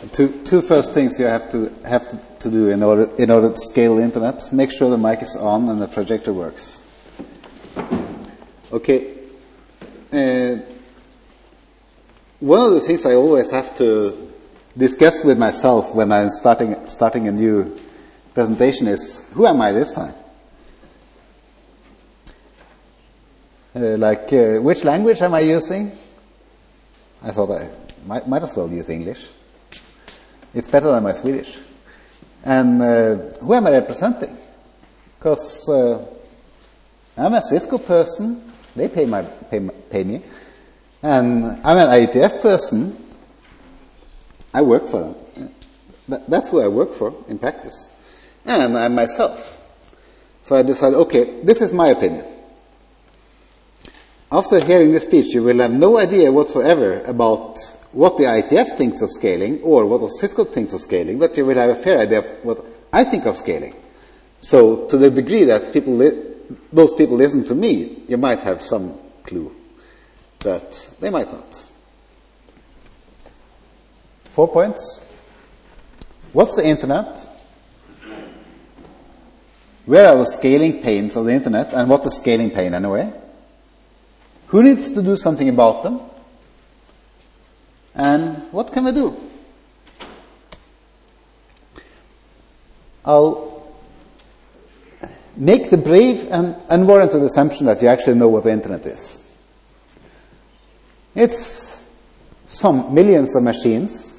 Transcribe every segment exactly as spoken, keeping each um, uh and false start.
two two first things you have to have to, to do in order in order to scale the internet. Make sure the mic is on and the projector works. Okay. Uh, one of the things I always have to discuss with myself when I'm starting starting a new presentation is, who am I this time? Uh, like, uh, which language am I using? I thought I might, might as well use English. It's better than my Swedish. And uh, who am I representing? Because uh, I'm a Cisco person. They pay my pay, pay me. And I'm an I E T F person. I work for them. That, that's who I work for in practice. And I'm myself. So I decided, okay, this is my opinion. After hearing this speech, you will have no idea whatsoever about what the I E T F thinks of scaling or what Cisco thinks of scaling, but you will have a fair idea of what I think of scaling. So to the degree that people li- those people listen to me, you might have some clue, but they might not. Four points. What's the internet? Where are the scaling pains of the internet, and what is scaling pain anyway? Who needs to do something about them? And what can we do? I'll make the brave and unwarranted assumption that you actually know what the internet is. It's some millions of machines,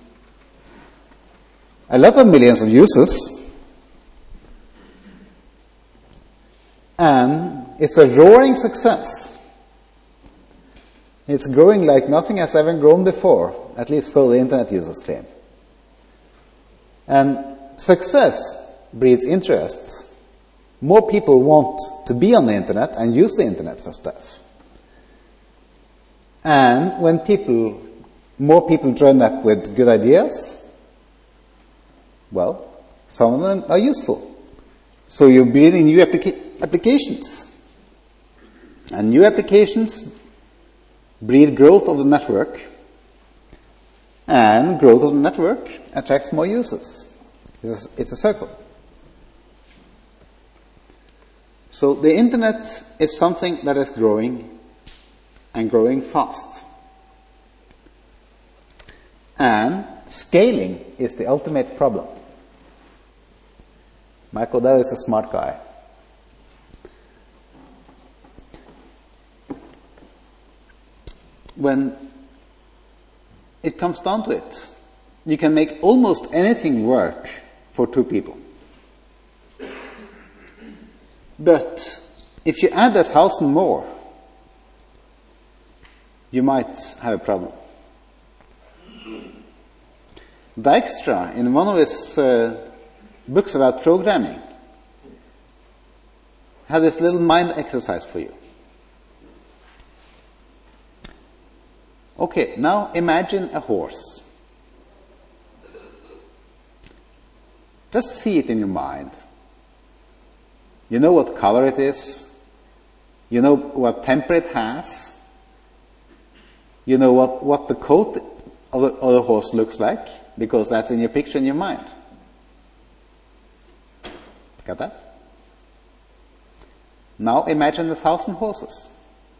a lot of millions of users, and it's a roaring success. It's growing like nothing has ever grown before, at least so the internet users claim. And success breeds interest. More people want to be on the internet and use the internet for stuff. And when people, more people join up with good ideas, well, some of them are useful. So you're building new applica- applications. And new applications breed growth of the network, and growth of the network attracts more users. It's a, it's a circle. So the internet is something that is growing, and growing fast. And scaling is the ultimate problem. Michael Dell is a smart guy. When it comes down to it, you can make almost anything work for two people. But if you add a thousand more, you might have a problem. Dijkstra, in one of his uh, books about programming, had this little mind exercise for you. Okay, now imagine a horse. Just see it in your mind. You know what color it is. You know what temper it has. You know what, what the coat of the, of the horse looks like, because that's in your picture in your mind. Got that? Now imagine a thousand horses.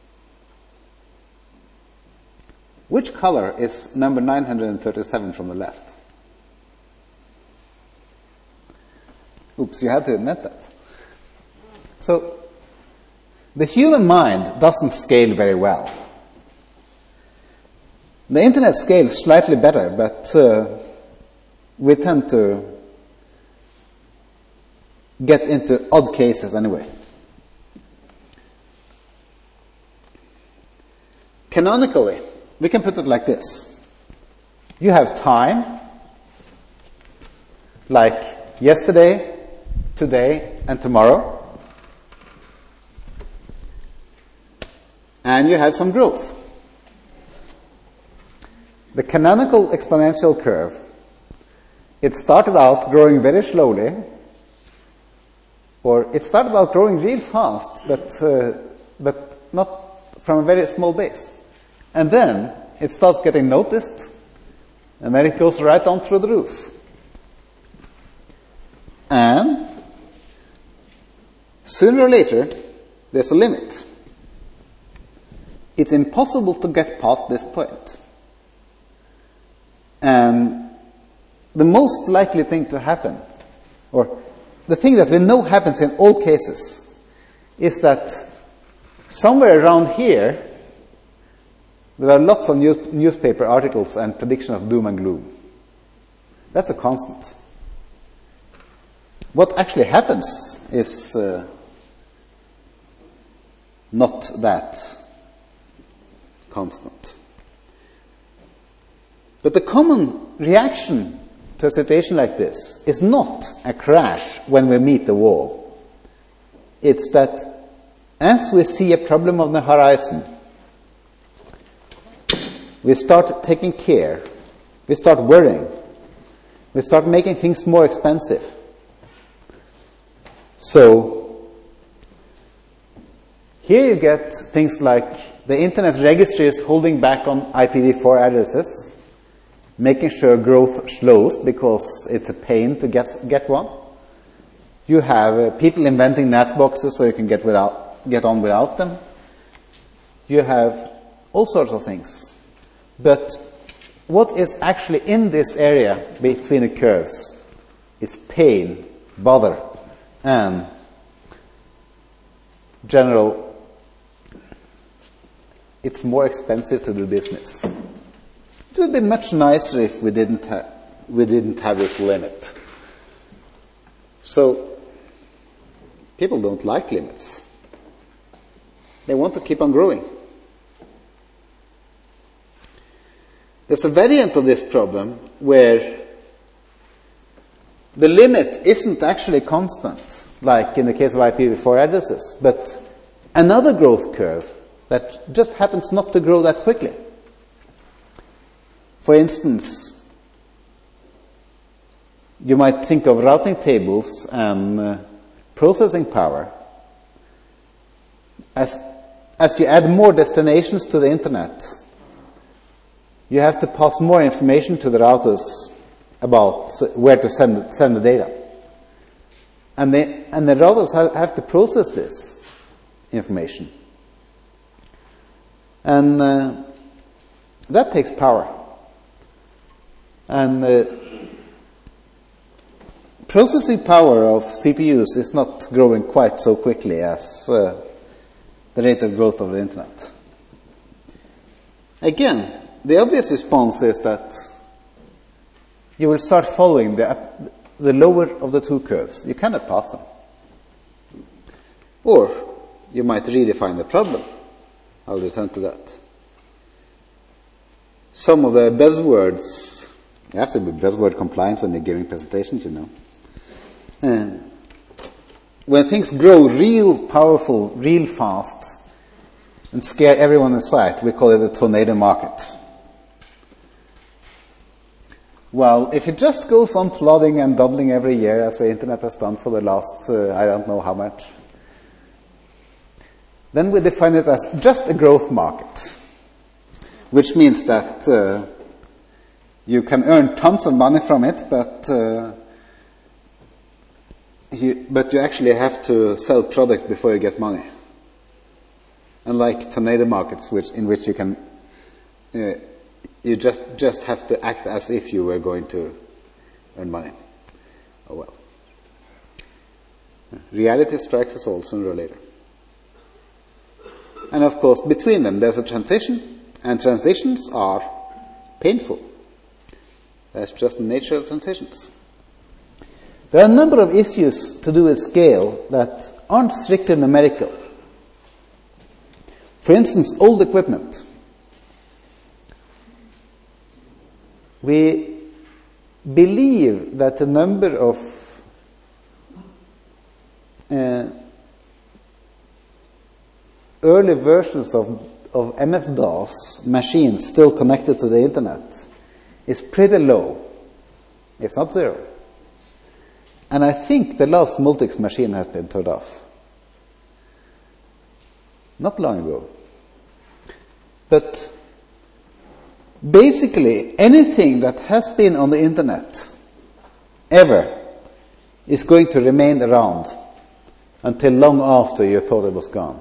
Which color is number nine hundred thirty-seven from the left? Oops, you had to admit that. So, the human mind doesn't scale very well. The internet scales slightly better, but uh, we tend to get into odd cases anyway. Canonically, we can put it like this. You have time, like yesterday, today, and tomorrow. And you have some growth. The canonical exponential curve, it started out growing very slowly, or it started out growing real fast, but uh, but not from a very small base. And then it starts getting noticed, And then it goes right on through the roof. And sooner or later, there's a limit. It's impossible to get past this point. And the most likely thing to happen, or the thing that we know happens in all cases, is that somewhere around here, there are lots of news, newspaper articles and prediction of doom and gloom. That's a constant. What actually happens is uh, not that constant. But the common reaction to a situation like this is not a crash when we meet the wall. It's that as we see a problem on the horizon, we start taking care, we start worrying, we start making things more expensive. So, here you get things like the internet registry is holding back on I P v four addresses, making sure growth slows because it's a pain to get, get one. You have uh, people inventing NAT boxes so you can get, without, get on without them. You have all sorts of things. But what is actually in this area between the curves is pain, bother, and general, it's more expensive to do business. It would be much nicer if we didn't have we didn't have this limit. So people don't like limits. They want to keep on growing. There's a variant of this problem where the limit isn't actually constant, like in the case of I P v four addresses, but another growth curve that just happens not to grow that quickly. For instance, you might think of routing tables and uh, processing power. As, as you add more destinations to the internet, you have to pass more information to the routers about where to send, send the data. And, they, and the routers have, have to process this information. And uh, that takes power. And uh, processing power of C P Us is not growing quite so quickly as uh, the rate of growth of the internet. Again, the obvious response is that you will start following the, the lower of the two curves. You cannot pass them. Or you might redefine the problem. I'll return to that. Some of the buzzwords, you have to be buzzword compliant when you're giving presentations, you know. And when things grow real powerful, real fast, and scare everyone in sight, we call it a tornado market. Well, if it just goes on flooding and doubling every year, as the internet has done for the last, uh, I don't know how much, then we define it as just a growth market, which means that uh, you can earn tons of money from it, but uh, you, but you actually have to sell products before you get money. Unlike tornado markets, which in which you can uh, you just just have to act as if you were going to earn money. Oh well. Reality strikes us all sooner or later. And of course, between them there's a transition, and transitions are painful. That's just the nature of transitions. There are a number of issues to do with scale that aren't strictly numerical. For instance, old equipment. We believe that the number of uh, early versions of, of M S DOS machines still connected to the internet is pretty low. It's not zero. And I think the last Multics machine has been turned off. Not long ago. But basically anything that has been on the internet ever is going to remain around until long after you thought it was gone.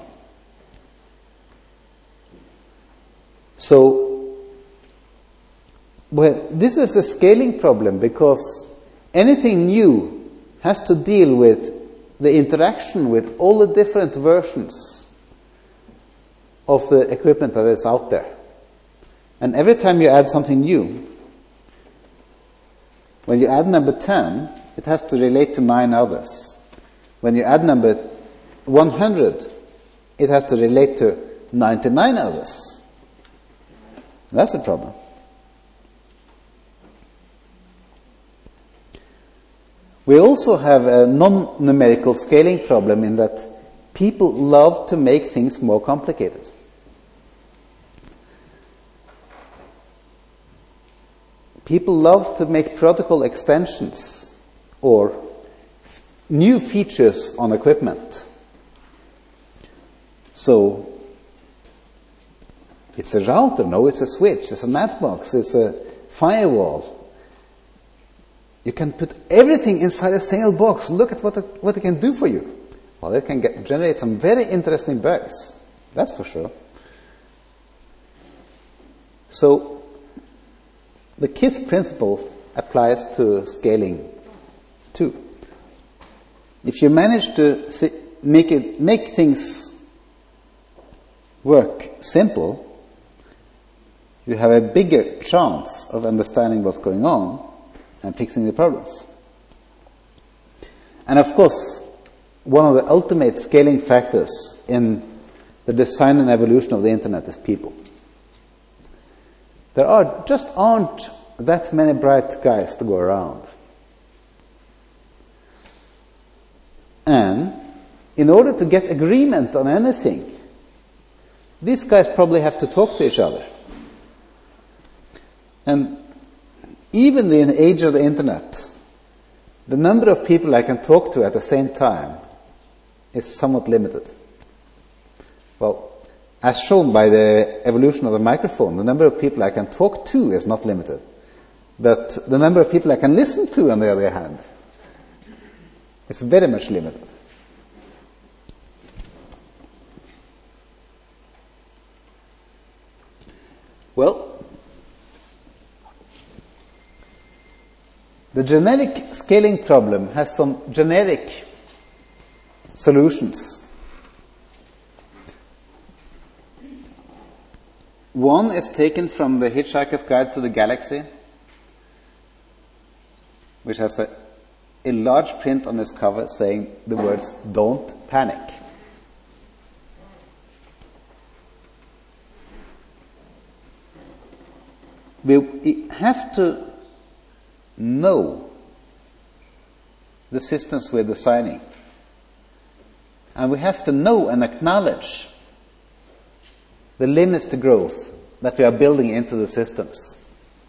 So, well, this is a scaling problem because anything new has to deal with the interaction with all the different versions of the equipment that is out there. And every time you add something new, when you add number ten, it has to relate to nine others. When you add number one hundred, it has to relate to ninety-nine others. That's a problem. We also have a non-numerical scaling problem in that people love to make things more complicated. People love to make protocol extensions or f- new features on equipment. So, it's a router, no, it's a switch, it's a NAT box, it's a firewall. You can put everything inside a single box. Look at what it, what it can do for you. Well, it can get, generate some very interesting bugs. That's for sure. So, the KISS principle applies to scaling too. If you manage to th- make it make things work simple, you have a bigger chance of understanding what's going on and fixing the problems. And of course, one of the ultimate scaling factors in the design and evolution of the internet is people. There are just aren't that many bright guys to go around. And in order to get agreement on anything, these guys probably have to talk to each other. And even in the age of the internet, the number of people I can talk to at the same time is somewhat limited. Well, as shown by the evolution of the microphone, the number of people I can talk to is not limited. But the number of people I can listen to, on the other hand, is very much limited. Well, the generic scaling problem has some generic solutions. One is taken from the Hitchhiker's Guide to the Galaxy, which has a, a large print on its cover saying the words, "Don't panic." We have to know the systems we're designing. And we have to know and acknowledge the limits to growth that we are building into the systems.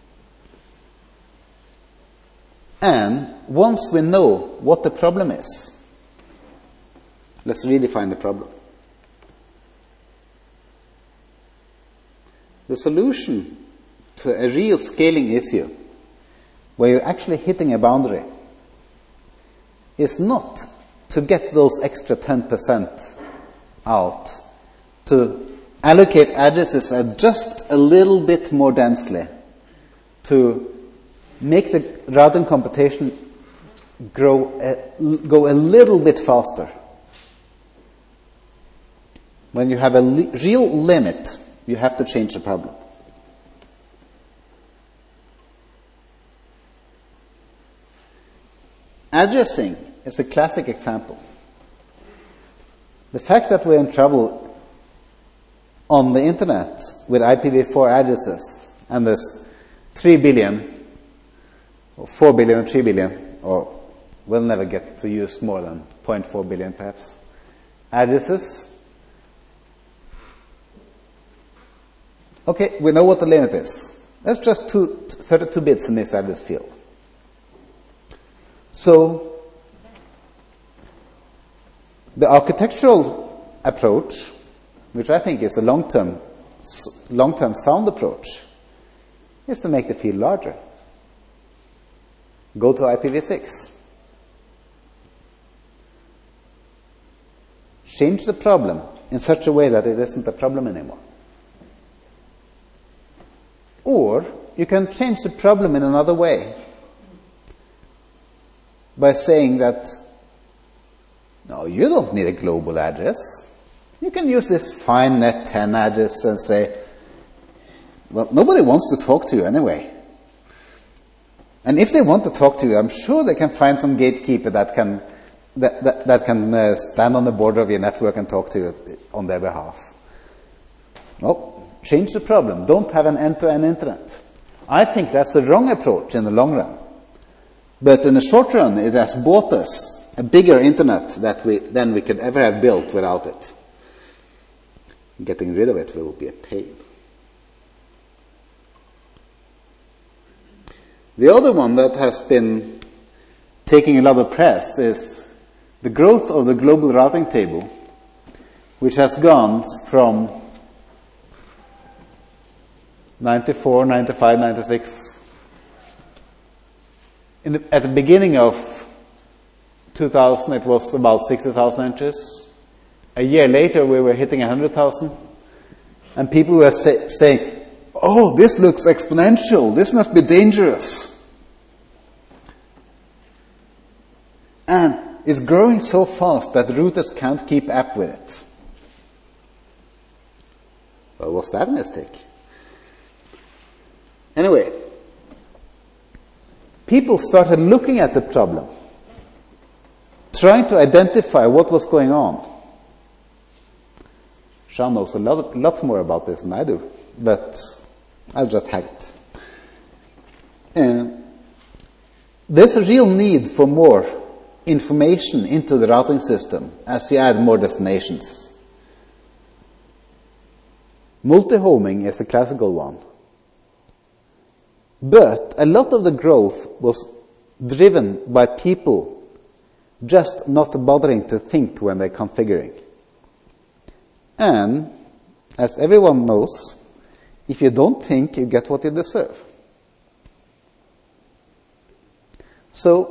And once we know what the problem is, let's redefine the problem. The solution to a real scaling issue, where you're actually hitting a boundary, is not to get those extra ten percent out, to allocate addresses just a little bit more densely, to make the routing computation grow a, go a little bit faster. When you have a li- real limit, you have to change the problem. Addressing is a classic example. The fact that we're in trouble on the internet with I P v four addresses, and there's three billion, or four billion, or three billion, or we'll never get to use more than zero point four billion perhaps, addresses. Okay, we know what the limit is. That's just two, thirty-two bits in this address field. So, the architectural approach, which I think is a long-term, long-term sound approach, is to make the field larger. Go to I P v six. Change the problem in such a way that it isn't a problem anymore. Or you can change the problem in another way by saying that, no, you don't need a global address. You can use this fine net ten address and say, well, nobody wants to talk to you anyway. And if they want to talk to you, I'm sure they can find some gatekeeper that can that, that, that can uh, stand on the border of your network and talk to you on their behalf. Well, change the problem. Don't have an end-to-end internet. I think that's the wrong approach in the long run. But in the short run, it has bought us a bigger internet that we, than we could ever have built without it. Getting rid of it will be a pain. The other one that has been taking a lot of press is the growth of the global routing table, which has gone from ninety-four, ninety-five, ninety-six. In the, at the beginning of two thousand, it was about sixty thousand entries. A year later, we were hitting one hundred thousand. And people were say, saying, oh, this looks exponential. This must be dangerous. And it's growing so fast that routers can't keep up with it. Well, was that a mistake? Anyway, people started looking at the problem, trying to identify what was going on. Sean knows a lot, lot more about this than I do, but I'll just have it. Uh, there's a real need for more information into the routing system as we add more destinations. Multi-homing is the classical one. But a lot of the growth was driven by people just not bothering to think when they're configuring. And, as everyone knows, if you don't think, you get what you deserve. So,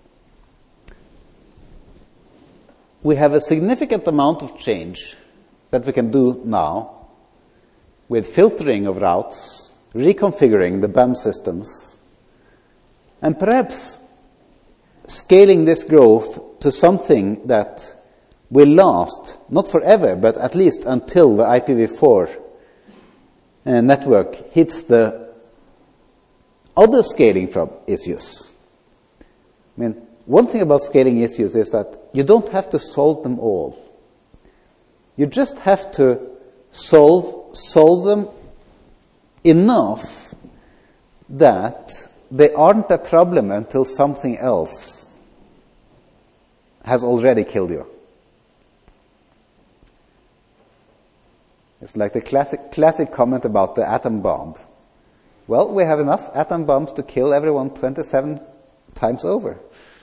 we have a significant amount of change that we can do now with filtering of routes, reconfiguring the B A M systems, and perhaps scaling this growth to something that will last, not forever, but at least until the I P v four uh, network hits the other scaling prob- issues. I mean, one thing about scaling issues is that you don't have to solve them all. You just have to solve solve them enough that they aren't a problem until something else has already killed you. It's like the classic classic comment about the atom bomb. Well, we have enough atom bombs to kill everyone twenty-seven times over.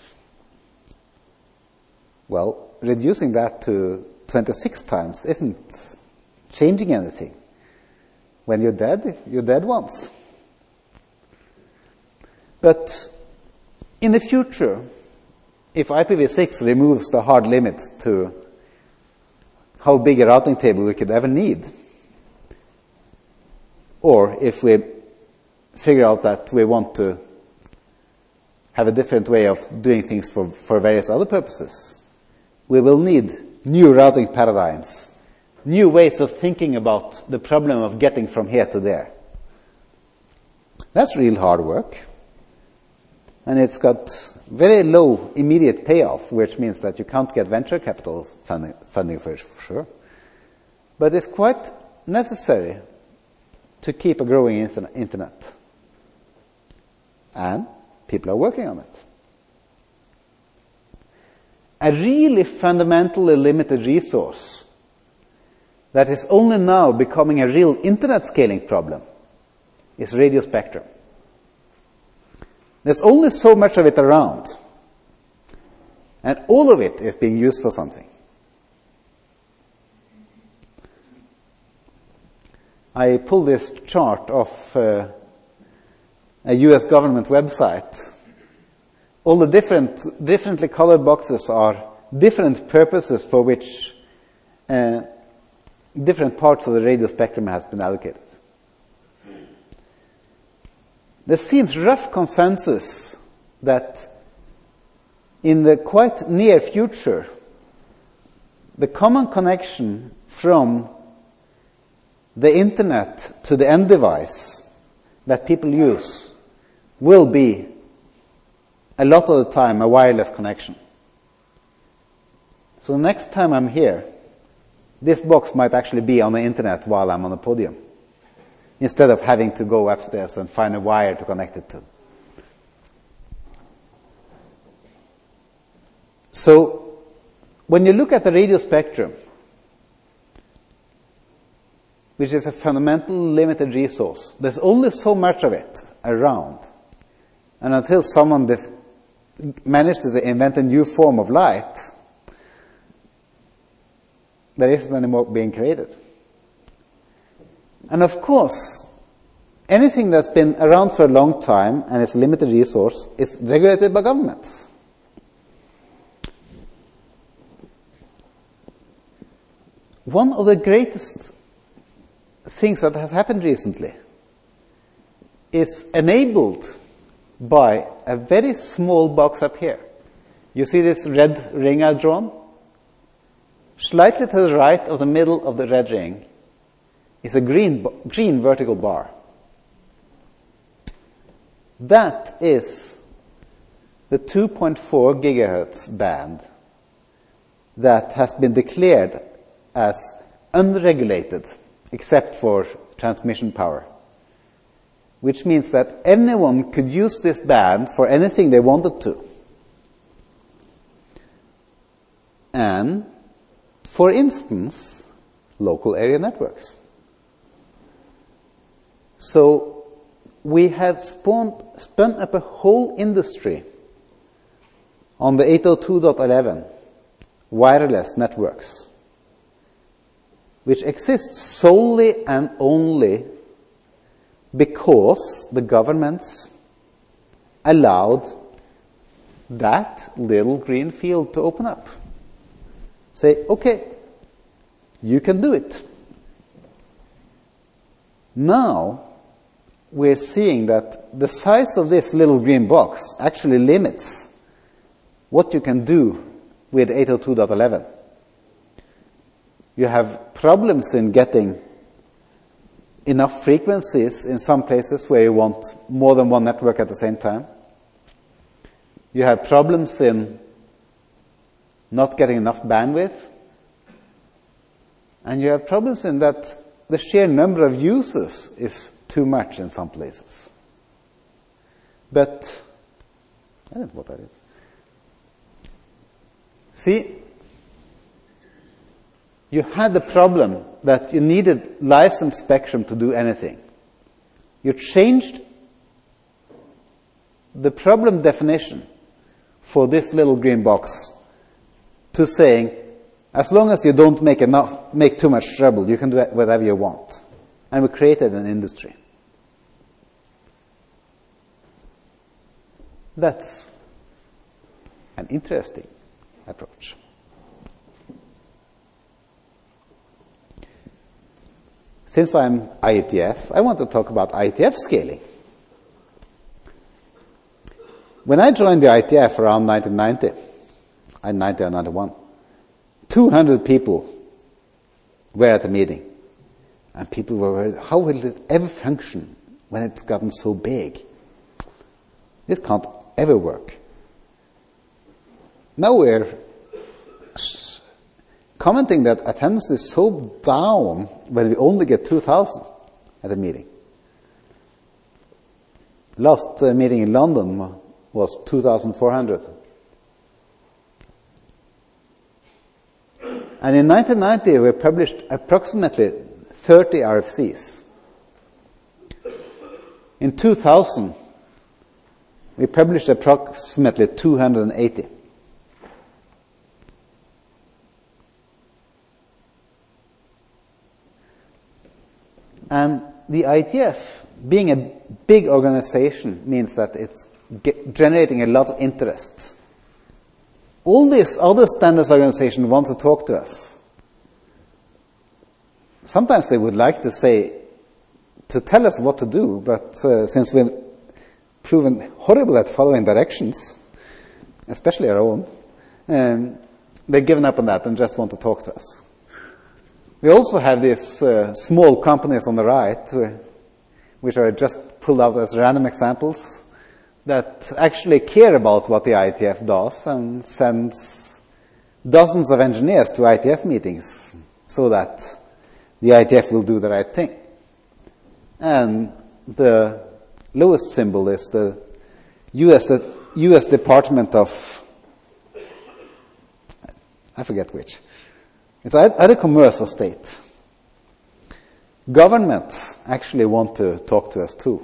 Well, reducing that to twenty-six times isn't changing anything. When you're dead, you're dead once. But in the future, if I P v six removes the hard limits to how big a routing table we could ever need, or if we figure out that we want to have a different way of doing things for, for various other purposes, we will need new routing paradigms, new ways of thinking about the problem of getting from here to there. That's real hard work. And it's got very low immediate payoff, which means that you can't get venture capital funding, funding for it, for sure. But it's quite necessary to keep a growing internet. And people are working on it. A really fundamentally limited resource that is only now becoming a real internet scaling problem is radio spectrum. There's only so much of it around, and all of it is being used for something. I pulled this chart off uh, a U S government website, all the different, differently colored boxes are different purposes for which uh, different parts of the radio spectrum has been allocated. There seems rough consensus that in the quite near future, the common connection from the internet to the end device that people use will be a lot of the time a wireless connection. So the next time I'm here, this box might actually be on the internet while I'm on the podium, instead of having to go upstairs and find a wire to connect it to. So, when you look at the radio spectrum, which is a fundamental limited resource, there's only so much of it around. And until someone def- managed to invent a new form of light, there isn't any more being created. And of course, anything that's been around for a long time and is a limited resource is regulated by governments. One of the greatest things that has happened recently is enabled by a very small box up here. You see this red ring I've drawn? Slightly to the right of the middle of the red ring is a green, green vertical bar. That is the two point four gigahertz band that has been declared as unregulated except for transmission power, which means that anyone could use this band for anything they wanted to. And, for instance, local area networks. So, we have spawned, spun up a whole industry on the eight oh two dot eleven wireless networks, which exists solely and only because the governments allowed that little green field to open up. Say, okay, you can do it. Now, we're seeing that the size of this little green box actually limits what you can do with eight oh two dot eleven. You have problems in getting enough frequencies in some places where you want more than one network at the same time. You have problems in not getting enough bandwidth. And you have problems in that the sheer number of users is too much in some places. But, I don't know what I did. See, you had the problem that you needed licensed spectrum to do anything. You changed the problem definition for this little green box to saying, as long as you don't make enough, make too much trouble, you can do whatever you want. And we created an industry. That's an interesting approach. Since I'm I E T F, I want to talk about I E T F scaling. When I joined the I E T F around nineteen ninety, I ninety or ninety-one, two hundred people were at the meeting. And people were worried, how will it ever function when it's gotten so big? This can't ever work. Now we're commenting that attendance is so down when we only get two thousand at a meeting. Last uh, meeting in London was two thousand four hundred. And in nineteen ninety we published approximately thirty R F Cs. In two thousand we published approximately two hundred eighty. And the I T F, being a big organization, means that it's ge- generating a lot of interest. All these other standards organizations want to talk to us. Sometimes they would like to say, to tell us what to do, but uh, since we've proven horrible at following directions, especially our own, um, they've given up on that and just want to talk to us. We also have these uh, small companies on the right, uh, which are just pulled out as random examples, that actually care about what the I T F does and sends dozens of engineers to I T F meetings so that the I T F will do the right thing. And the lowest symbol is the U S, the U S Department of, I forget which. It's either commerce or state. Governments actually want to talk to us too.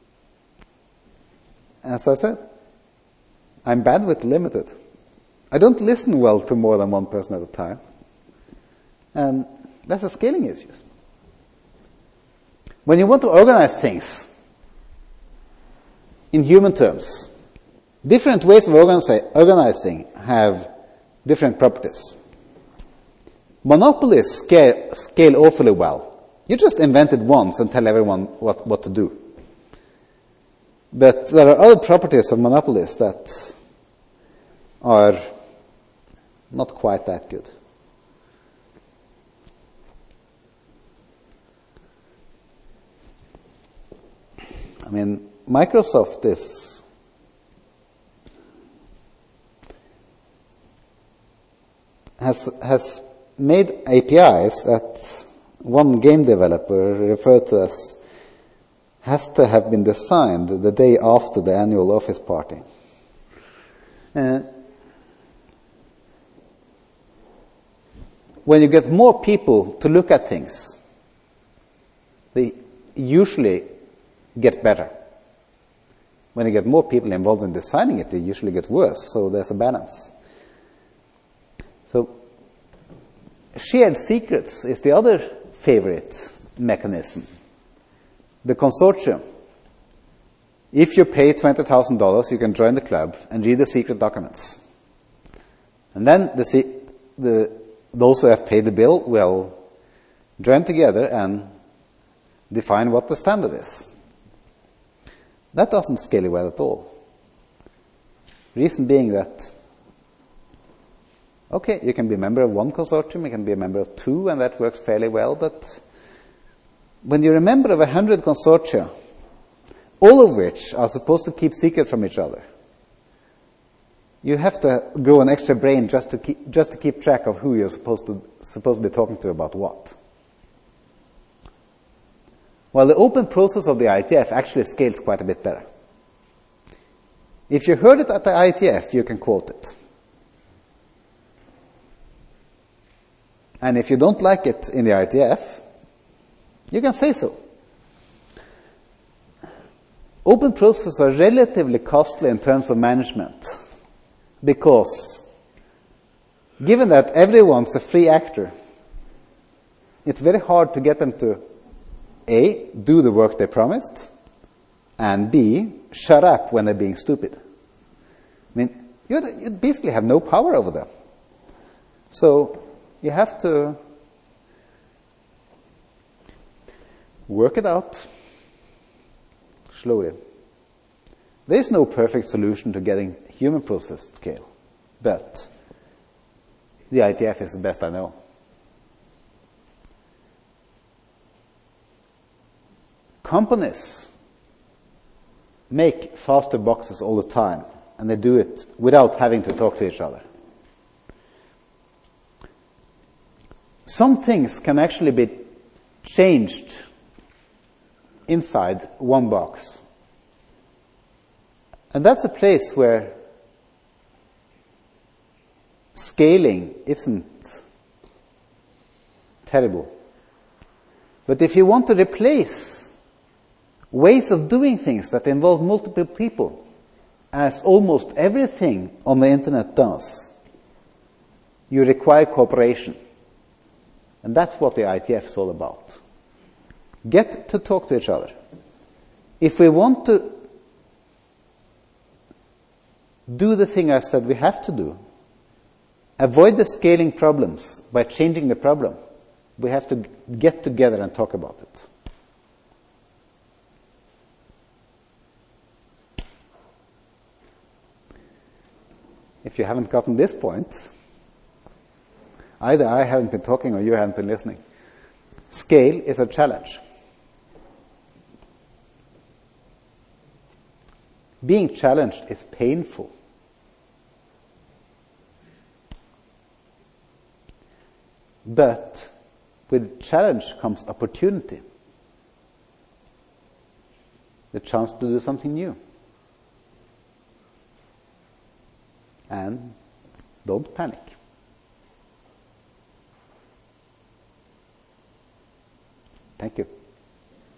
As I said, I'm bad with limited. I don't listen well to more than one person at a time. And that's a scaling issue. When you want to organize things in human terms, different ways of organizi- organizing have different properties. Monopolies scale, scale awfully well. You just invent it once and tell everyone what, what to do. But there are other properties of monopolies that are not quite that good. I mean, Microsoft is has has made A P Is that one game developer referred to as has to have been designed the day after the annual office party. Uh, when you get more people to look at things, they usually get better. When you get more people involved in designing it, they usually get worse, so there's a balance. So, shared secrets is the other favorite mechanism. The consortium. If you pay twenty thousand dollars, you can join the club and read the secret documents. And then the, the, those who have paid the bill will join together and define what the standard is. That doesn't scale well at all. Reason being that, okay, you can be a member of one consortium, you can be a member of two, and that works fairly well, but when you're a member of a hundred consortia, all of which are supposed to keep secret from each other, you have to grow an extra brain just to keep, just to keep track of who you're supposed to, supposed to be talking to about what. Well, the open process of the I T F actually scales quite a bit better. If you heard it at the I T F, you can quote it. And if you don't like it in the I T F, you can say so. Open processes are relatively costly in terms of management because given that everyone's a free actor, it's very hard to get them to A, do the work they promised, and B, shut up when they're being stupid. I mean, you you basically have no power over them. So you have to work it out slowly. There is no perfect solution to getting human process scale, but the I T F is the best I know. Companies make faster boxes all the time, and they do it without having to talk to each other. Some things can actually be changed inside one box. And that's a place where scaling isn't terrible. But if you want to replace ways of doing things that involve multiple people, as almost everything on the internet does, you require cooperation. And that's what the I T F is all about. Get to talk to each other. If we want to do the thing I said we have to do, avoid the scaling problems by changing the problem, we have to get together and talk about it. If you haven't gotten this point, either I haven't been talking or you haven't been listening. Scale is a challenge. Being challenged is painful. But with challenge comes opportunity. The chance to do something new. And don't panic.